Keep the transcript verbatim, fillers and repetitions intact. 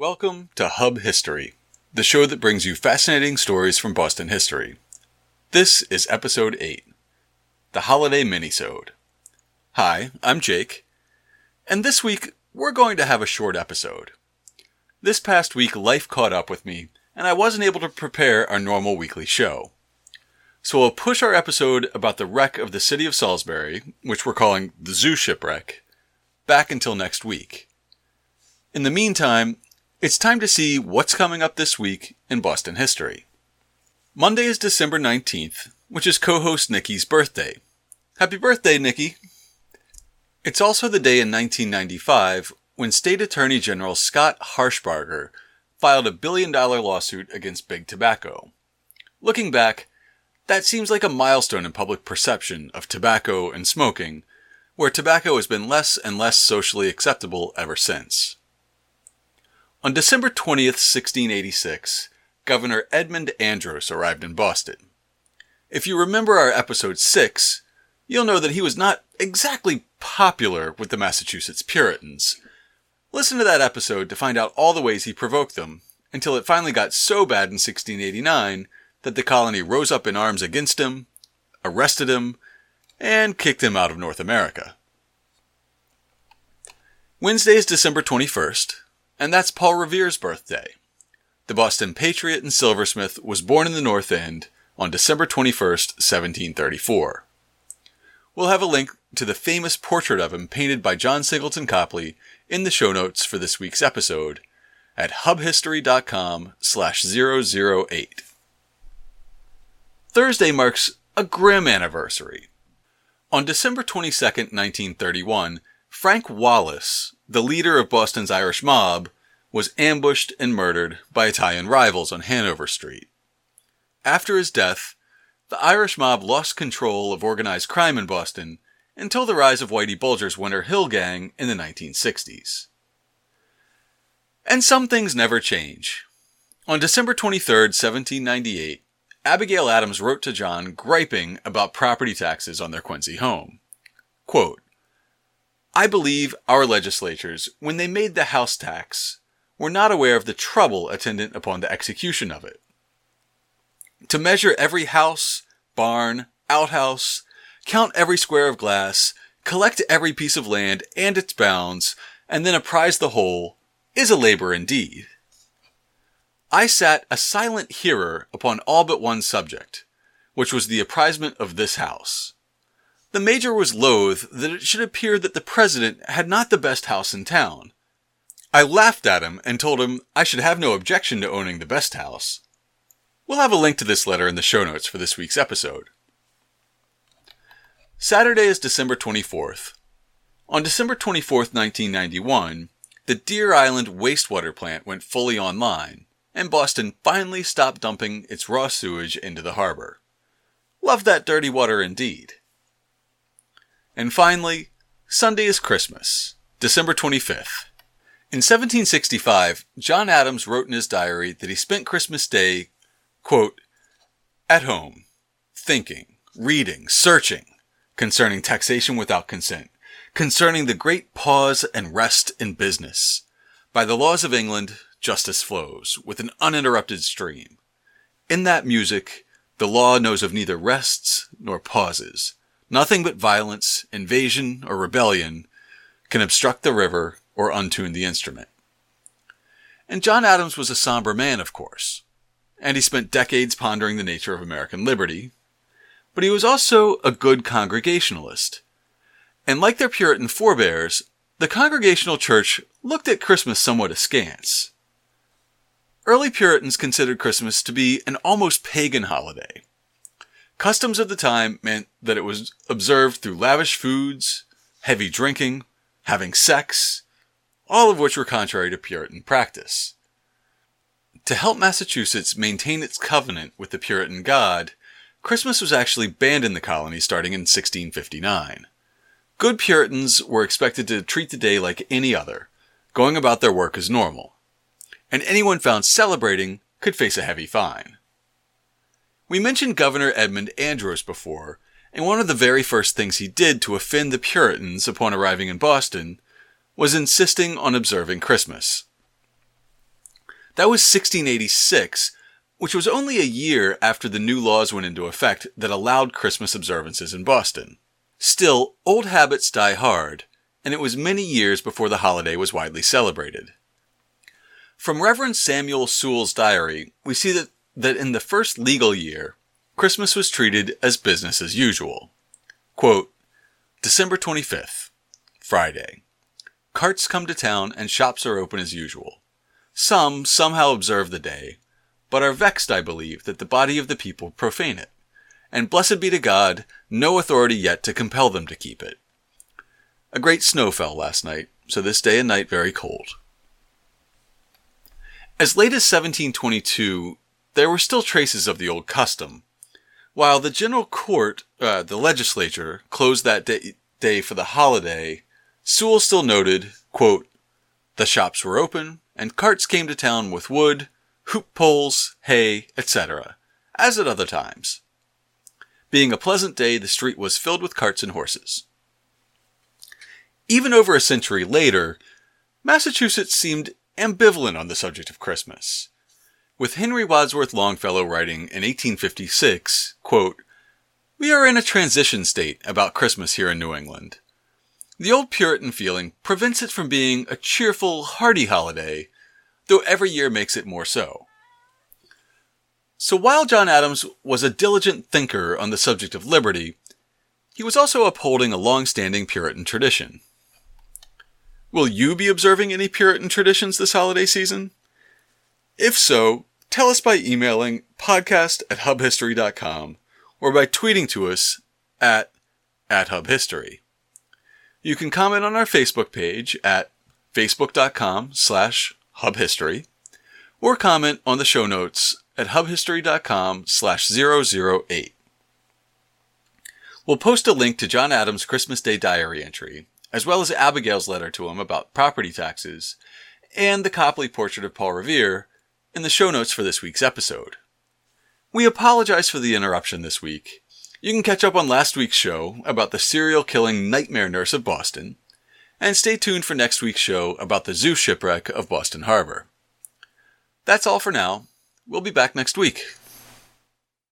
Welcome to Hub History, the show that brings you fascinating stories from Boston history. This is episode eight, the Holiday Minisode. Hi, I'm Jake, and this week we're going to have a short episode. This past week life caught up with me, and I wasn't able to prepare our normal weekly show. So I'll push our episode about the wreck of the city of Salisbury, which we're calling the Zoo Shipwreck, back until next week. In the meantime, it's time to see what's coming up this week in Boston history. Monday is December nineteenth, which is co-host Nikki's birthday. Happy birthday, Nikki! It's also the day in nineteen ninety-five when State Attorney General Scott Harshbarger filed a billion-dollar lawsuit against Big Tobacco. Looking back, that seems like a milestone in public perception of tobacco and smoking, where tobacco has been less and less socially acceptable ever since. On December twentieth, sixteen eighty-six, Governor Edmund Andros arrived in Boston. If you remember our episode six, you'll know that he was not exactly popular with the Massachusetts Puritans. Listen to that episode to find out all the ways he provoked them, until it finally got so bad in sixteen eighty-nine that the colony rose up in arms against him, arrested him, and kicked him out of North America. Wednesday is December twenty-first, and that's Paul Revere's birthday. The Boston patriot and silversmith was born in the North End on December twenty-first, seventeen thirty-four. We'll have a link to the famous portrait of him painted by John Singleton Copley in the show notes for this week's episode at hubhistory.com slash 008. Thursday marks a grim anniversary. On December twenty-second, nineteen thirty-one, Frank Wallace, the leader of Boston's Irish mob, was ambushed and murdered by Italian rivals on Hanover Street. After his death, the Irish mob lost control of organized crime in Boston until the rise of Whitey Bulger's Winter Hill Gang in the nineteen sixties. And some things never change. On December twenty-third, seventeen ninety-eight, Abigail Adams wrote to John griping about property taxes on their Quincy home. Quote, "I believe our legislatures, when they made the house tax, were not aware of the trouble attendant upon the execution of it. To measure every house, barn, outhouse, count every square of glass, collect every piece of land and its bounds, and then apprise the whole, is a labor indeed. I sat a silent hearer upon all but one subject, which was the apprisement of this house. The major was loath that it should appear that the president had not the best house in town. I laughed at him and told him I should have no objection to owning the best house." We'll have a link to this letter in the show notes for this week's episode. Saturday is December twenty-fourth. On December twenty-fourth, nineteen ninety-one, the Deer Island wastewater plant went fully online, and Boston finally stopped dumping its raw sewage into the harbor. Love that dirty water indeed. And finally, Sunday is Christmas, December twenty-fifth. In seventeen sixty-five, John Adams wrote in his diary that he spent Christmas Day, quote, "at home, thinking, reading, searching, concerning taxation without consent, concerning the great pause and rest in business. By the laws of England, justice flows with an uninterrupted stream. In that music, the law knows of neither rests nor pauses. Nothing but violence, invasion, or rebellion can obstruct the river or untune the instrument." And John Adams was a somber man, of course, and he spent decades pondering the nature of American liberty, but he was also a good Congregationalist. And like their Puritan forebears, the Congregational Church looked at Christmas somewhat askance. Early Puritans considered Christmas to be an almost pagan holiday. Customs of the time meant that it was observed through lavish foods, heavy drinking, having sex, all of which were contrary to Puritan practice. To help Massachusetts maintain its covenant with the Puritan God, Christmas was actually banned in the colony starting in sixteen fifty-nine. Good Puritans were expected to treat the day like any other, going about their work as normal, and anyone found celebrating could face a heavy fine. We mentioned Governor Edmund Andros before, and one of the very first things he did to offend the Puritans upon arriving in Boston was insisting on observing Christmas. That was sixteen eighty-six, which was only a year after the new laws went into effect that allowed Christmas observances in Boston. Still, old habits die hard, and it was many years before the holiday was widely celebrated. From Reverend Samuel Sewell's diary, we see that, that in the first legal year, Christmas was treated as business as usual. Quote, December twenty-fifth, Friday. Carts come to town and shops are open as usual. Some somehow observe the day, but are vexed, I believe, that the body of the people profane it. And blessed be to God, no authority yet to compel them to keep it. A great snow fell last night, so this day and night very cold. As late as seventeen twenty-two, there were still traces of the old custom. While the General Court, uh, the legislature, closed that day, day for the holiday, Sewell still noted, quote, the shops were open, and carts came to town with wood, hoop poles, hay, et cetera, as at other times. Being a pleasant day, the street was filled with carts and horses. Even over a century later, Massachusetts seemed ambivalent on the subject of Christmas, with Henry Wadsworth Longfellow writing in eighteen fifty-six, quote, we are in a transition state about Christmas here in New England. The old Puritan feeling prevents it from being a cheerful, hearty holiday, though every year makes it more so. So while John Adams was a diligent thinker on the subject of liberty, he was also upholding a long-standing Puritan tradition. Will you be observing any Puritan traditions this holiday season? If so, tell us by emailing podcast at hub history dot com or by tweeting to us at, at hubhistory. You can comment on our Facebook page at facebook.com slash hubhistory or comment on the show notes at hubhistory.com slash 008. We'll post a link to John Adams' Christmas Day diary entry, as well as Abigail's letter to him about property taxes, and the Copley portrait of Paul Revere in the show notes for this week's episode. We apologize for the interruption this week. You can catch up on last week's show about the serial-killing nightmare nurse of Boston, and stay tuned for next week's show about the zoo shipwreck of Boston Harbor. That's all for now. We'll be back next week.